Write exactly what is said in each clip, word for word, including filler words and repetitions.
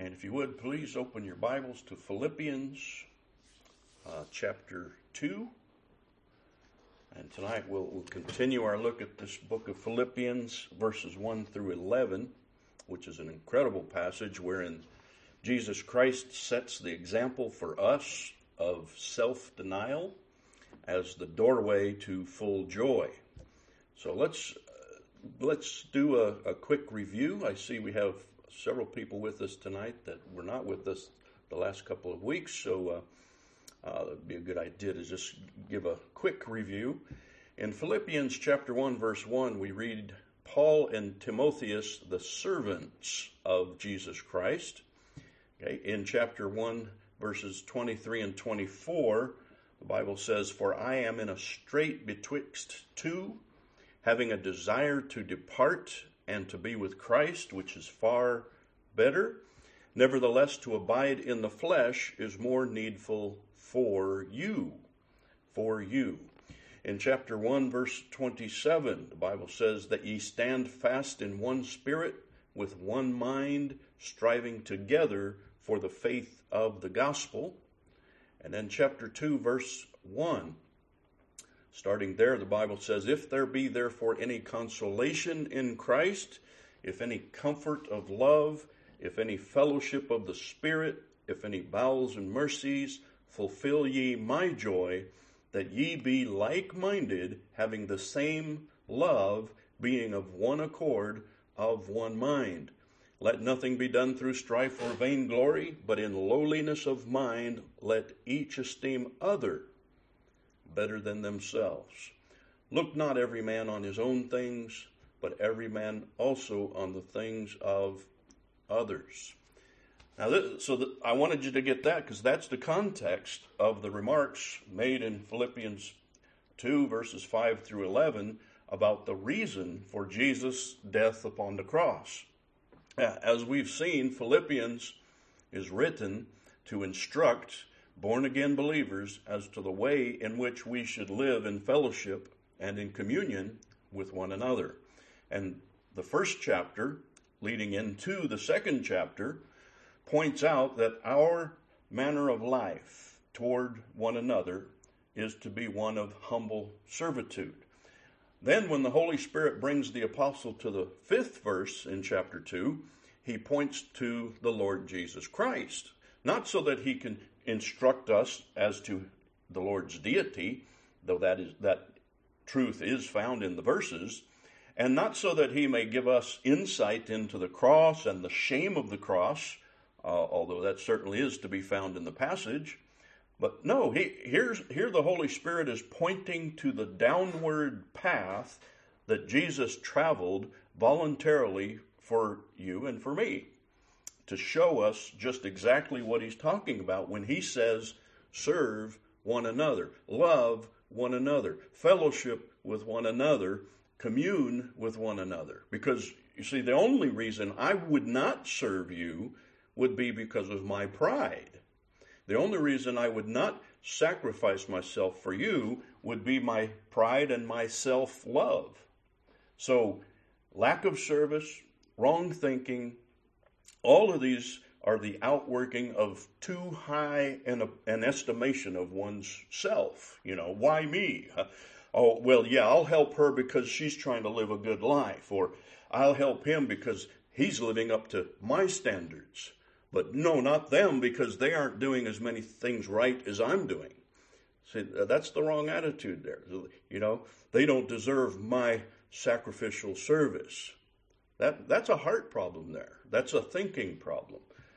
And if you would, please open your Bibles to Philippians uh, chapter two. And tonight we'll, we'll continue our look at this book of Philippians, verses one through eleven, which is an incredible passage wherein Jesus Christ sets the example for us of self-denial as the doorway to full joy. So let's uh, let's do a, a quick review. I see we have several people with us tonight that were not with us the last couple of weeks, so uh, uh, it'd be a good idea to just give a quick review. In Philippians chapter one, verse one, we read, Paul and Timotheus, the servants of Jesus Christ. Okay. In chapter one, verses twenty-three and twenty-four, the Bible says, For I am in a strait betwixt two, having a desire to depart and to be with Christ, which is far better. Nevertheless, to abide in the flesh is more needful for you. For you. In chapter one, verse twenty-seven, the Bible says that ye stand fast in one spirit, with one mind, striving together for the faith of the gospel. And then chapter two, verse one, starting there, the Bible says, If there be therefore any consolation in Christ, if any comfort of love, if any fellowship of the Spirit, if any bowels and mercies, fulfill ye my joy, that ye be like-minded, having the same love, being of one accord, of one mind. Let nothing be done through strife or vainglory, but in lowliness of mind let each esteem other better than themselves. Look not every man on his own things, but every man also on the things of others. Now, this, so that I wanted you to get that, because that's the context of the remarks made in Philippians two, verses five through eleven, about the reason for Jesus' death upon the cross. As we've seen, Philippians is written to instruct born-again believers as to the way in which we should live in fellowship and in communion with one another. And the first chapter, leading into the second chapter, points out that our manner of life toward one another is to be one of humble servitude. Then when the Holy Spirit brings the apostle to the fifth verse in chapter two, he points to the Lord Jesus Christ, not so that he can instruct us as to the Lord's deity, though that is that truth is found in the verses, and not so that he may give us insight into the cross and the shame of the cross, uh, although that certainly is to be found in the passage. But no, he, here's, here the Holy Spirit is pointing to the downward path that Jesus traveled voluntarily for you and for me, to show us just exactly what he's talking about when he says, serve one another, love one another, fellowship with one another, commune with one another. Because, you see, the only reason I would not serve you would be because of my pride. The only reason I would not sacrifice myself for you would be my pride and my self-love. So, lack of service, wrong thinking, all of these are the outworking of too high an, an estimation of one's self. You know, why me? Oh, well, yeah, I'll help her because she's trying to live a good life. Or I'll help him because he's living up to my standards. But no, not them, because they aren't doing as many things right as I'm doing. See, that's the wrong attitude there. You know, they don't deserve my sacrificial service. That that's a heart problem there. That's a thinking problem.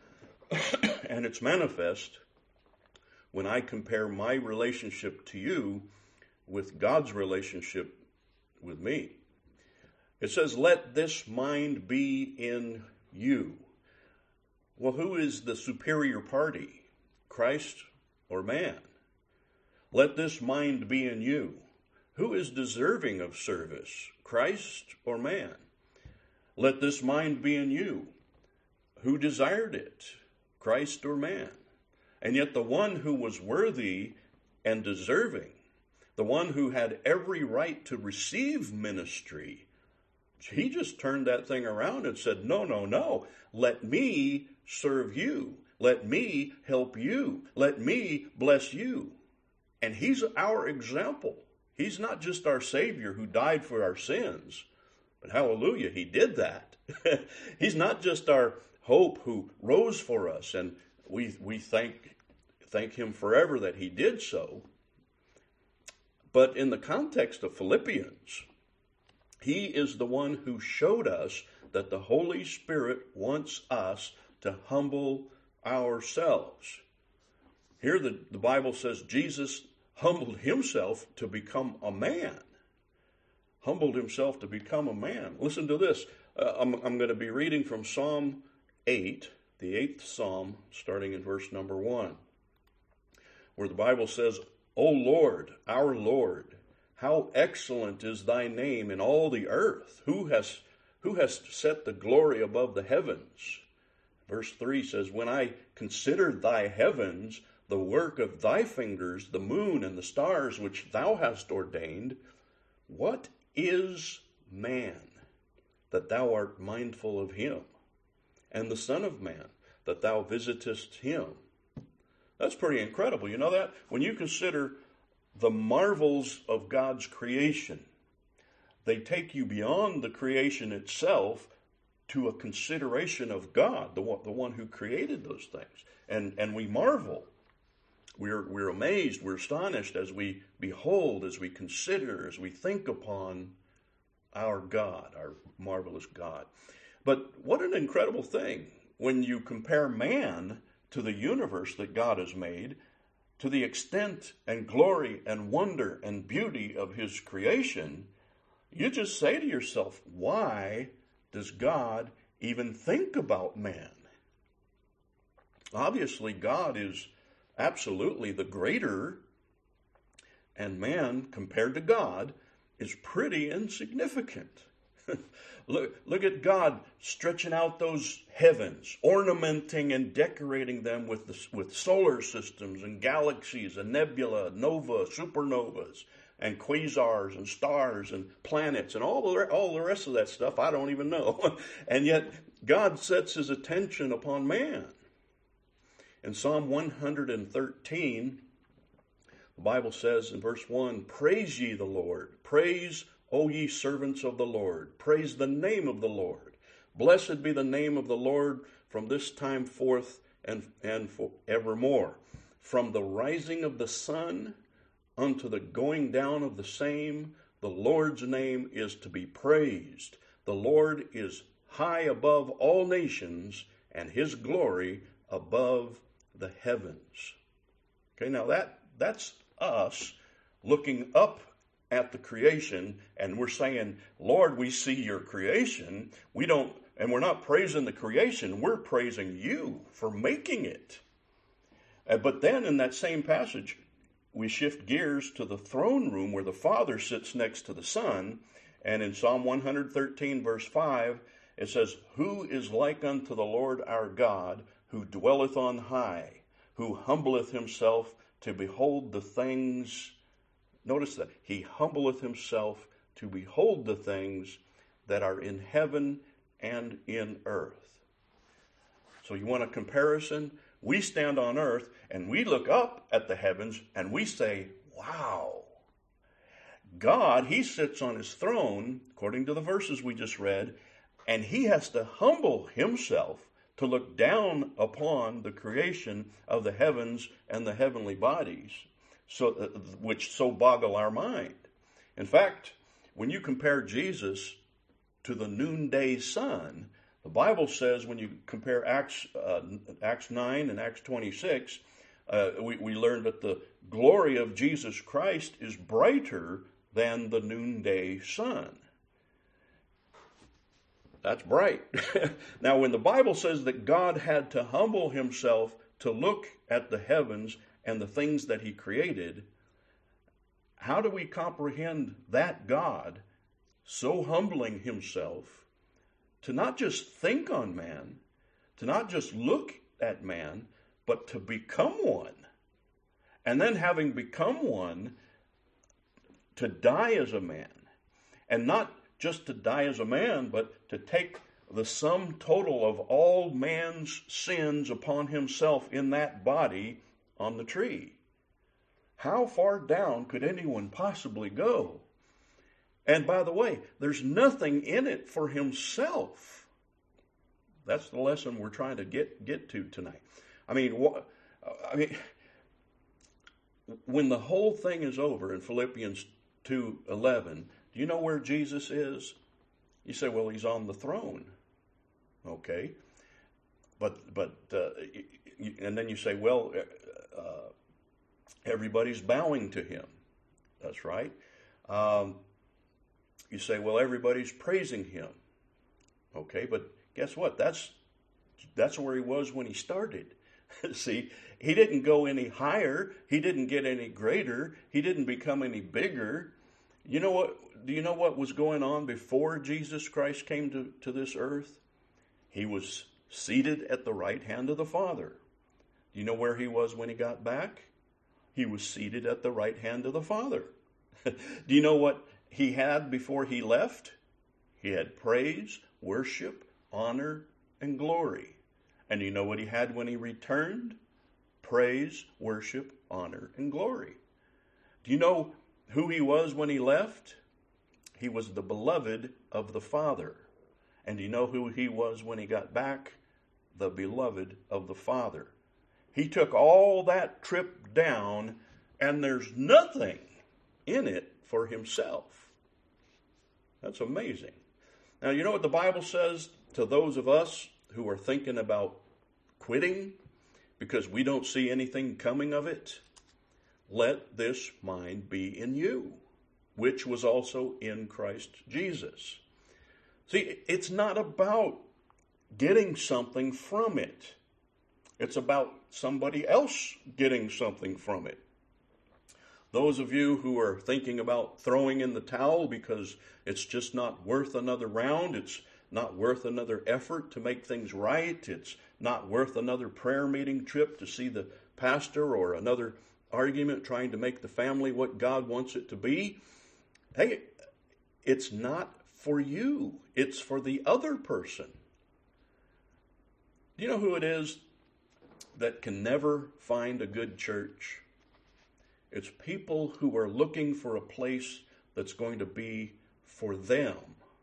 And it's manifest when I compare my relationship to you with God's relationship with me. It says, let this mind be in you. Well, who is the superior party, Christ or man? Let this mind be in you. Who is deserving of service, Christ or man? Let this mind be in you. Who desired it, Christ or man? And yet the one who was worthy and deserving, the one who had every right to receive ministry, He just turned that thing around and said, no, no, no. Let me serve you. Let me help you. Let me bless you. And he's our example. He's not just our Savior who died for our sins, but hallelujah, he did that. He's not just our hope who rose for us, and we we thank thank him forever that he did so. But in the context of Philippians, he is the one who showed us that the Holy Spirit wants us to humble ourselves. Here the, the Bible says Jesus humbled himself to become a man. Humbled himself to become a man. Listen to this. Uh, I'm, I'm going to be reading from Psalm eight, the eighth Psalm, starting in verse number one, where the Bible says, O Lord, our Lord, how excellent is thy name in all the earth. Who has, who has set the glory above the heavens? Verse three says, when I considered thy heavens, the work of thy fingers, the moon and the stars which thou hast ordained, what is man that thou art mindful of him, and the Son of Man that thou visitest him? That's pretty incredible. You know that? When you consider the marvels of God's creation, they take you beyond the creation itself to a consideration of God, the one, the one who created those things. And, and we marvel. We're, we're amazed, we're astonished as we behold, as we consider, as we think upon our God, our marvelous God. But what an incredible thing when you compare man to the universe that God has made, to the extent and glory and wonder and beauty of his creation. You just say to yourself, why does God even think about man? Obviously, God is absolutely the greater, and man, compared to God, is pretty insignificant. Look, look at God stretching out those heavens, ornamenting and decorating them with, the, with solar systems and galaxies and nebula, nova, supernovas, and quasars and stars and planets and all the, all the rest of that stuff I don't even know. And yet God sets his attention upon man. In Psalm one hundred thirteen, the Bible says in verse one, praise ye the Lord, praise, O ye servants of the Lord, praise the name of the Lord. Blessed be the name of the Lord from this time forth and, and forevermore. From the rising of the sun unto the going down of the same, the Lord's name is to be praised. The Lord is high above all nations, and his glory above the heavens. Okay, now that that's us looking up at the creation, and we're saying, Lord, we see your creation. We don't, and we're not praising the creation, we're praising you for making it. Uh, but then in that same passage, we shift gears to the throne room where the Father sits next to the Son, and in Psalm one hundred thirteen, verse five, it says, who is like unto the Lord our God, who dwelleth on high, who humbleth himself to behold the things, notice that, he humbleth himself to behold the things that are in heaven and in earth. So you want a comparison? We stand on earth and we look up at the heavens and we say, wow. God, he sits on his throne, according to the verses we just read, and he has to humble himself to look down upon the creation of the heavens and the heavenly bodies, so uh, which so boggle our mind. In fact, when you compare Jesus to the noonday sun, the Bible says when you compare Acts uh, Acts nine and Acts twenty-six, uh, we, we learn that the glory of Jesus Christ is brighter than the noonday sun. That's bright. Now, when the Bible says that God had to humble himself to look at the heavens and the things that he created, how do we comprehend that God so humbling himself to not just think on man, to not just look at man, but to become one? And then having become one, to die as a man, and not just to die as a man, but to take the sum total of all man's sins upon himself in that body on the tree. How far down could anyone possibly go? And by the way, there's nothing in it for himself. That's the lesson we're trying to get, get to tonight. I mean, what, I mean, when the whole thing is over in Philippians two eleven, do you know where Jesus is? You say, well, he's on the throne. Okay. But, but, uh, and then you say, well, uh, everybody's bowing to him. That's right. Um, you say, well, everybody's praising him. Okay, but guess what? That's, that's where he was when he started. See, he didn't go any higher. He didn't get any greater. He didn't become any bigger. You know what? Do you know what was going on before Jesus Christ came to, to this earth? He was seated at the right hand of the Father. Do you know where he was when he got back? He was seated at the right hand of the Father. Do you know what he had before he left? He had praise, worship, honor, and glory. And you know what he had when he returned? Praise, worship, honor, and glory. Do you know who he was when he left? He was the beloved of the Father. And do you know who he was when he got back? The beloved of the Father. He took all that trip down, and there's nothing in it for himself. That's amazing. Now, you know what the Bible says to those of us who are thinking about quitting because we don't see anything coming of it? Let this mind be in you, which was also in Christ Jesus. See, it's not about getting something from it. It's about somebody else getting something from it. Those of you who are thinking about throwing in the towel because it's just not worth another round, it's not worth another effort to make things right, it's not worth another prayer meeting trip to see the pastor or another argument trying to make the family what God wants it to be. Hey, it's not for you. It's for the other person. Do you know who it is that can never find a good church? It's people who are looking for a place that's going to be for them.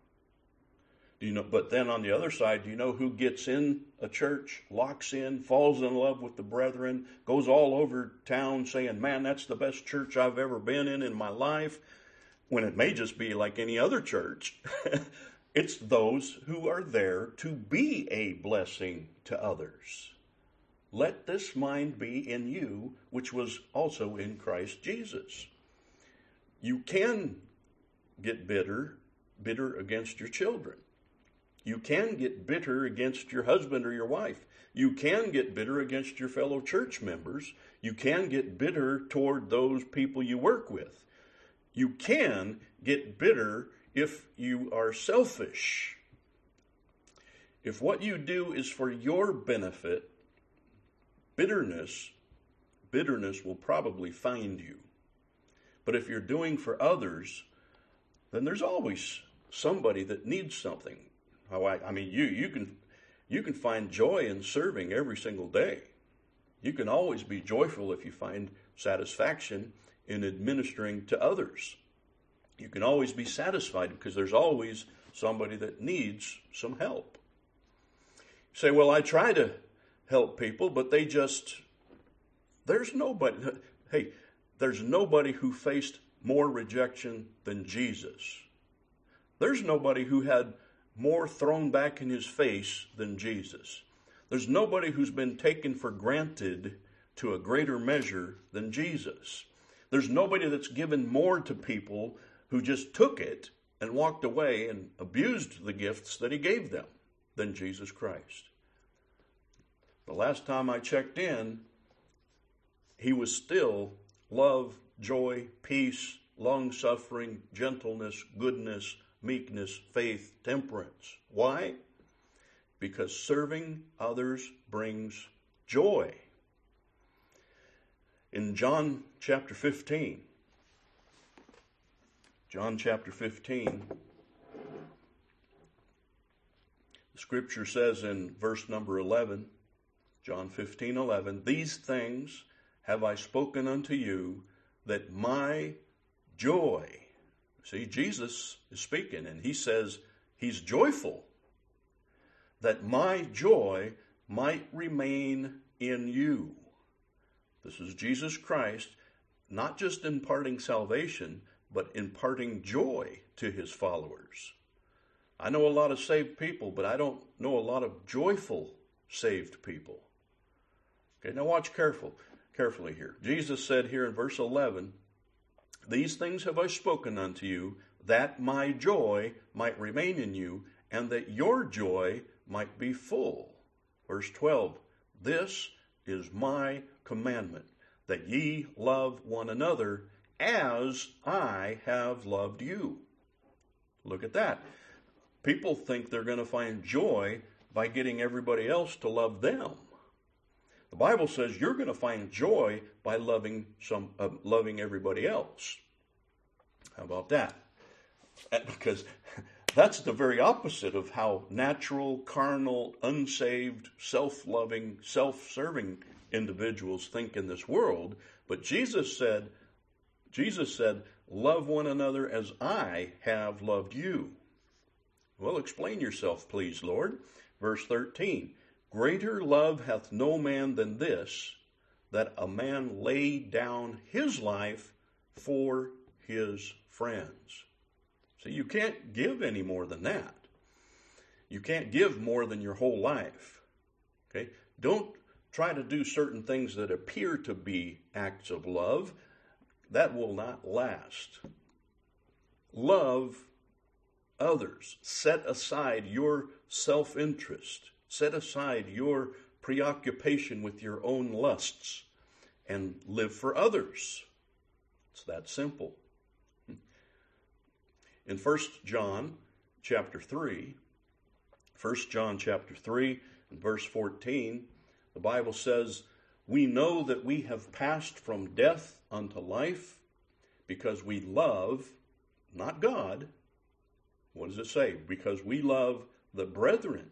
Do you know? But then on the other side, do you know who gets in a church, locks in, falls in love with the brethren, goes all over town saying, man, that's the best church I've ever been in in my life, when it may just be like any other church. It's those who are there to be a blessing to others. Let this mind be in you, which was also in Christ Jesus. You can get bitter, bitter against your children. You can get bitter against your husband or your wife. You can get bitter against your fellow church members. You can get bitter toward those people you work with. You can get bitter if you are selfish. If what you do is for your benefit, bitterness, bitterness will probably find you. But if you're doing for others, then there's always somebody that needs something. How I, I mean, you you can you can find joy in serving every single day. You can always be joyful if you find satisfaction in administering to others. You can always be satisfied because there's always somebody that needs some help. You say, well, I try to help people, but they just, there's nobody, hey, there's nobody who faced more rejection than Jesus. There's nobody who had more thrown back in his face than Jesus. There's nobody who's been taken for granted to a greater measure than Jesus. There's nobody that's given more to people who just took it and walked away and abused the gifts that he gave them than Jesus Christ. The last time I checked in, he was still love, joy, peace, long-suffering, gentleness, goodness, meekness, faith, temperance. Why? Because serving others brings joy. In John chapter fifteen, John chapter fifteen, Scripture says in verse number eleven, John fifteen eleven, these things have I spoken unto you, that my joy, see, Jesus is speaking, and he says he's joyful, that my joy might remain in you. This is Jesus Christ, not just imparting salvation, but imparting joy to his followers. I know a lot of saved people, but I don't know a lot of joyful saved people. Okay, now watch careful, carefully here. Jesus said here in verse eleven, these things have I spoken unto you, that my joy might remain in you, and that your joy might be full. Verse twelve, this is my commandment, that ye love one another as I have loved you. Look at that. People think they're going to find joy by getting everybody else to love them. The Bible says you're going to find joy by loving some, uh, loving everybody else. How about that? Because that's the very opposite of how natural, carnal, unsaved, self-loving, self-serving individuals think in this world. But Jesus said, Jesus said, love one another as I have loved you. Well, explain yourself, please, Lord. Verse thirteen, greater love hath no man than this, that a man lay down his life for his friends. See, you can't give any more than that. You can't give more than your whole life. Okay? Don't try to do certain things that appear to be acts of love. That will not last. Love others. Set aside your self-interest. Set aside your preoccupation with your own lusts and live for others. It's that simple. In First John chapter three, First John chapter three and verse fourteen, the Bible says, we know that we have passed from death unto life because we love, not God. What does it say? Because we love the brethren.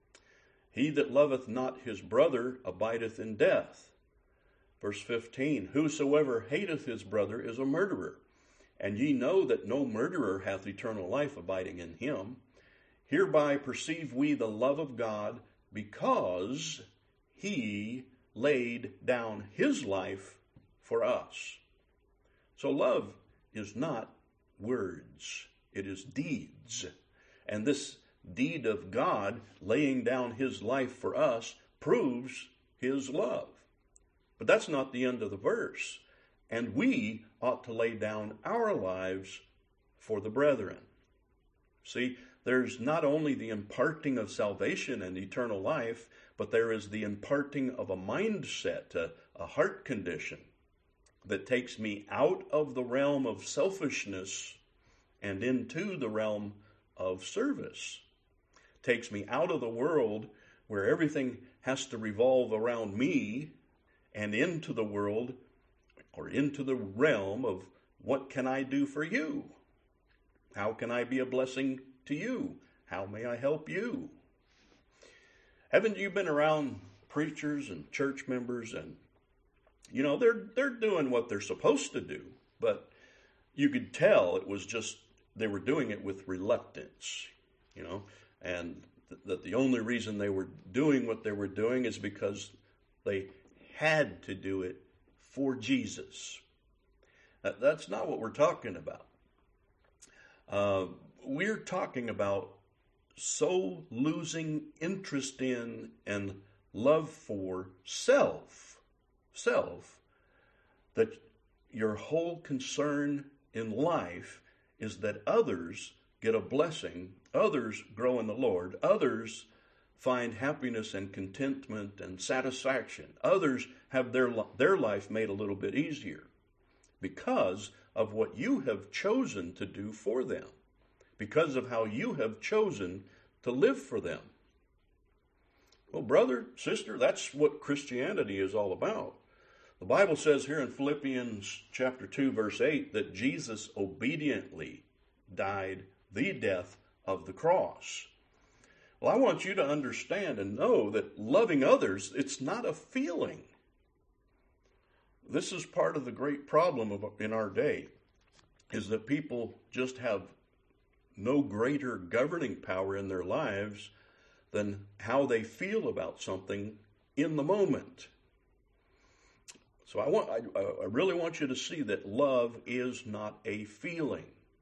He that loveth not his brother abideth in death. Verse fifteen, whosoever hateth his brother is a murderer. And ye know that no murderer hath eternal life abiding in him. Hereby perceive we the love of God, because he laid down his life for us. So love is not words, it is deeds. And this deed of God laying down his life for us proves his love. But that's not the end of the verse. And we ought to lay down our lives for the brethren. See, there's not only the imparting of salvation and eternal life, but there is the imparting of a mindset, a, a heart condition that takes me out of the realm of selfishness and into the realm of service. Takes me out of the world where everything has to revolve around me and into the world or into the realm of what can I do for you? How can I be a blessing to you? How may I help you? Haven't you been around preachers and church members and, you know, they're they're doing what they're supposed to do, but you could tell it was just, they were doing it with reluctance, you know, and th- that the only reason they were doing what they were doing is because they had to do it for Jesus. That, that's not what we're talking about. Uh, we're talking about so losing interest in and love for self, self, that your whole concern in life is that others get a blessing, others grow in the Lord, others find happiness and contentment and satisfaction, others have their their life made a little bit easier because of what you have chosen to do for them, because of how you have chosen to live for them. Well, brother, sister, that's what Christianity is all about. The Bible says here in Philippians chapter two, verse eight, that Jesus obediently died the death of the cross. Well, I want you to understand and know that loving others, it's not a feeling. This is part of the great problem of, in our day, is that people just have no greater governing power in their lives than how they feel about something in the moment. So I want, I, I really want you to see that love is not a feeling.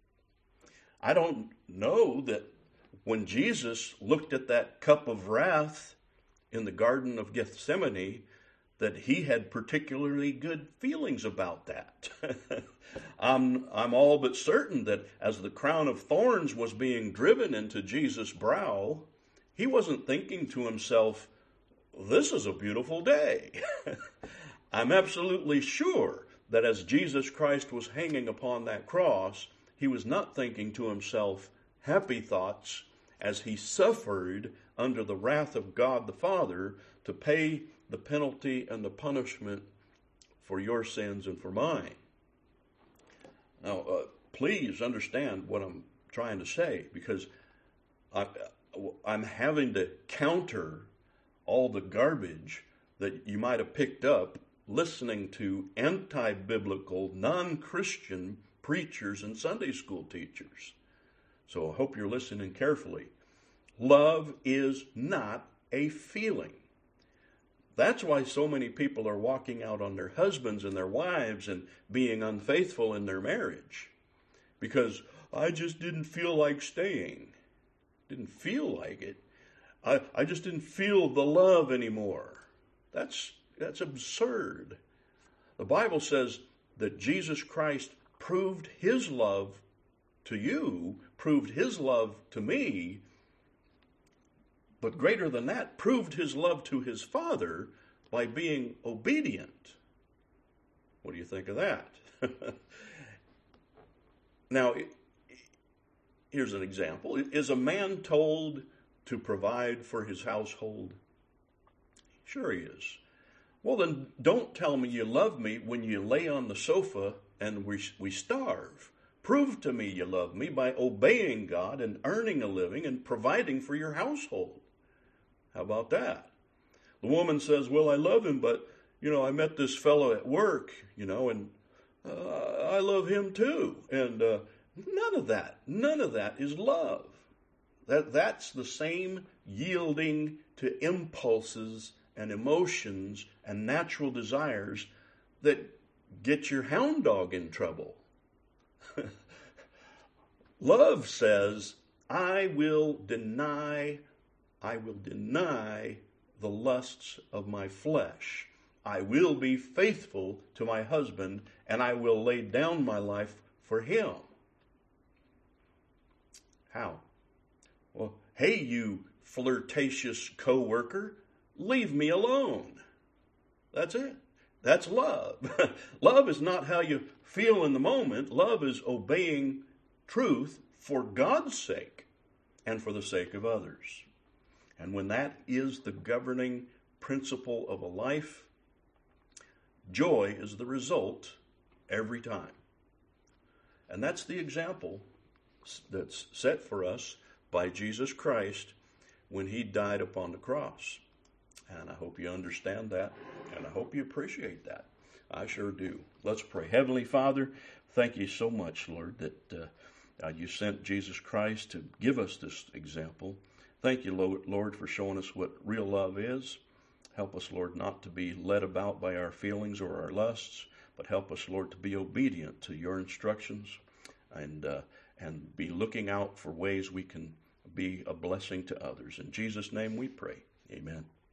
I don't know that when Jesus looked at that cup of wrath in the Garden of Gethsemane, that he had particularly good feelings about that. I'm, I'm all but certain that as the crown of thorns was being driven into Jesus' brow, he wasn't thinking to himself, this is a beautiful day. I'm absolutely sure that as Jesus Christ was hanging upon that cross, he was not thinking to himself happy thoughts as he suffered under the wrath of God the Father to pay the penalty and the punishment for your sins and for mine. Now, uh, please understand what I'm trying to say, because I, I'm having to counter all the garbage that you might have picked up listening to anti-biblical, non-Christian preachers and Sunday school teachers. So I hope you're listening carefully. Love is not a feeling. That's why so many people are walking out on their husbands and their wives and being unfaithful in their marriage. Because I just didn't feel like staying. Didn't feel like it. I, I just didn't feel the love anymore. That's, that's absurd. The Bible says that Jesus Christ proved his love to you, proved his love to me, but greater than that, proved his love to his Father by being obedient. What do you think of that? Now, here's an example. Is a man told to provide for his household? Sure he is. Well, then don't tell me you love me when you lay on the sofa and we, we starve. Prove to me you love me by obeying God and earning a living and providing for your household. How about that? The woman says, well, I love him, but, you know, I met this fellow at work, you know, and uh, I love him too. And uh, none of that, none of that is love. That That's the same yielding to impulses and emotions and natural desires that get your hound dog in trouble. Love says, I will deny I will deny the lusts of my flesh. I will be faithful to my husband, and I will lay down my life for him. How? Well, hey, you flirtatious co-worker, leave me alone. That's it. That's love. Love is not how you feel in the moment. Love is obeying truth for God's sake and for the sake of others. And when that is the governing principle of a life, joy is the result every time. And that's the example that's set for us by Jesus Christ when he died upon the cross. And I hope you understand that, and I hope you appreciate that. I sure do. Let's pray. Heavenly Father, thank you so much, Lord, that uh, uh, you sent Jesus Christ to give us this example. Thank you, Lord, for showing us what real love is. Help us, Lord, not to be led about by our feelings or our lusts, but help us, Lord, to be obedient to your instructions and uh, and be looking out for ways we can be a blessing to others. In Jesus' name we pray. Amen.